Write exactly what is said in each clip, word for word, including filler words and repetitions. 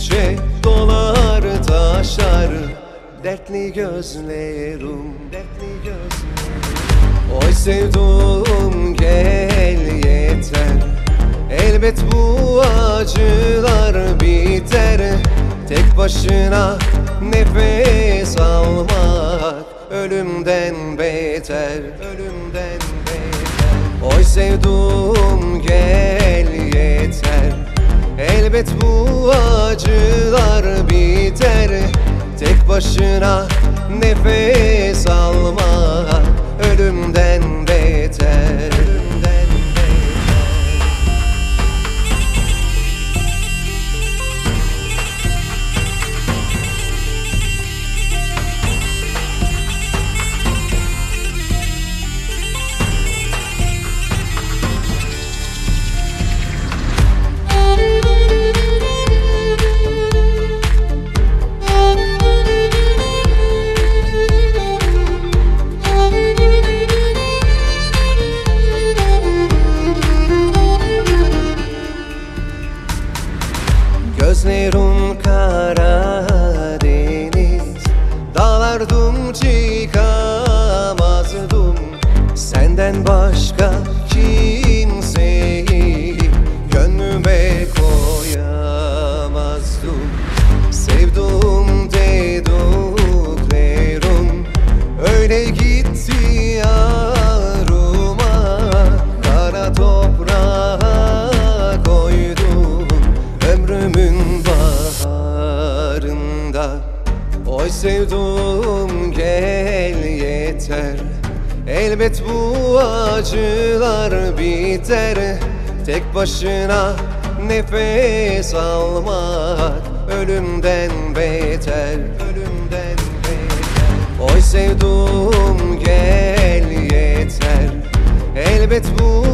düşündükçe dolar taşar dertli gözlerim, dertli gözlerim. Oy sevduğum gel yeter, elbet bu acılar biter. Tek başına nefes almak ölümden beter, ölümden beter. Oy sevduğum gel yeter, elbet bu acılar biter. Tek başına nefes almak ölümden beter, ölümden gözlerim kara deniz, dalardım çıkamazdım. Senden başka kimseyi gönlüme koyamazdım. Sevduğum dediklerim öyle gitti yarıma, kara toprağa koydum ömrümün baharında. Oy sevduğum gel yeter, elbet bu acılar biter. Tek başına nefes almak ölümden beter, ölümden beter. Oy sevduğum gel yeter, elbet bu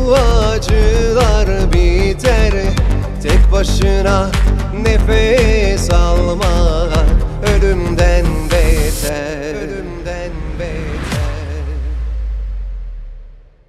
acılar biter. Tek başına nefes almak